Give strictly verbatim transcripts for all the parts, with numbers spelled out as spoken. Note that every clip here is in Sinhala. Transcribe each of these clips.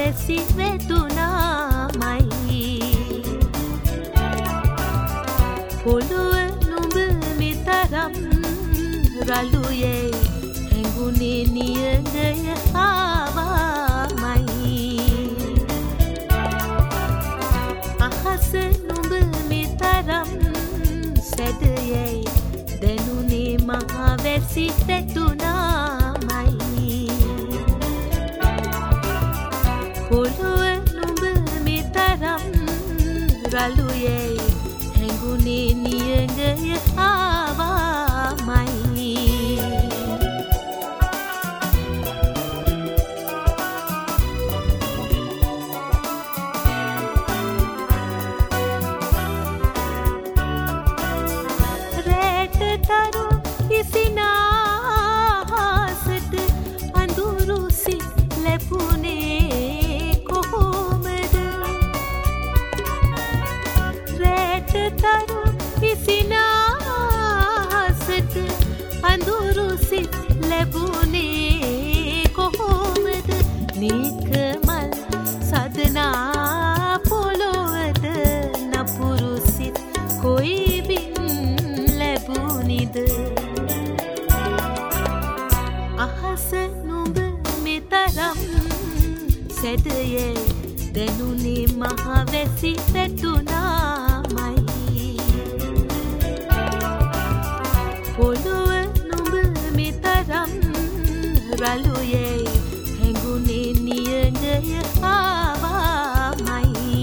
වැසි වැදුනාමයි පොළොව නුඹ මෙතරම් රළුයේ හැඟුනේ නියඟය ආවාමයි අහස නුඹ මෙතරම් සැදයේ දැනුනේ මහා වැසි වැදුනාමයි පොළොව නුඹ මෙතරම් රළුයේ හැඟුනේ නියඟය ආවාමයි රැට තරු ඉසිනාහසට අඳුරු සිත් ලැබුණේ කොහොමද රැට තරු ඉසිනාහසට අඳුරු සිත් ලැබුණේ කොහොමද නිකමල් සදනා පොළොවද නපුරු සිත් කොයි ලැබුණිද අහස නුඹ මෙතරම් සැදයේ දැනුනේ මහා වැසි වැදුනාමයි පොළොව නුඹ මෙතරම් රළුයේ හැඟුනේ නියඟය ආවාමයි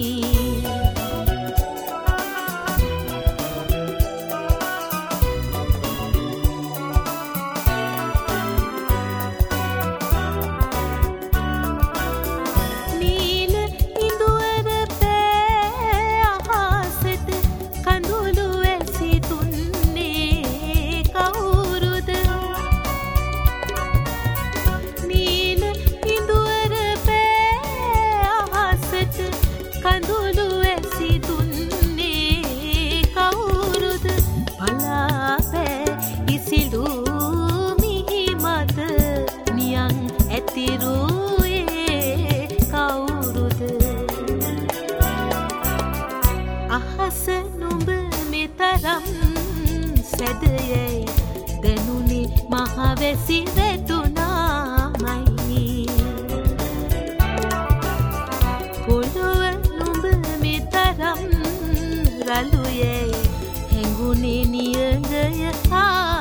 කඳුළු ඇසි දුන්නේ කවුරුද බලාපෑ ඉසිලු මිහි මත නියං ඇතිරුයේ කවුරුද අහස නුඹ මෙතරම් සැදයේ දැනුනේ මහා වැසි වැදුනාමයි රළුයේ හැඟුනේ නියඟය ආ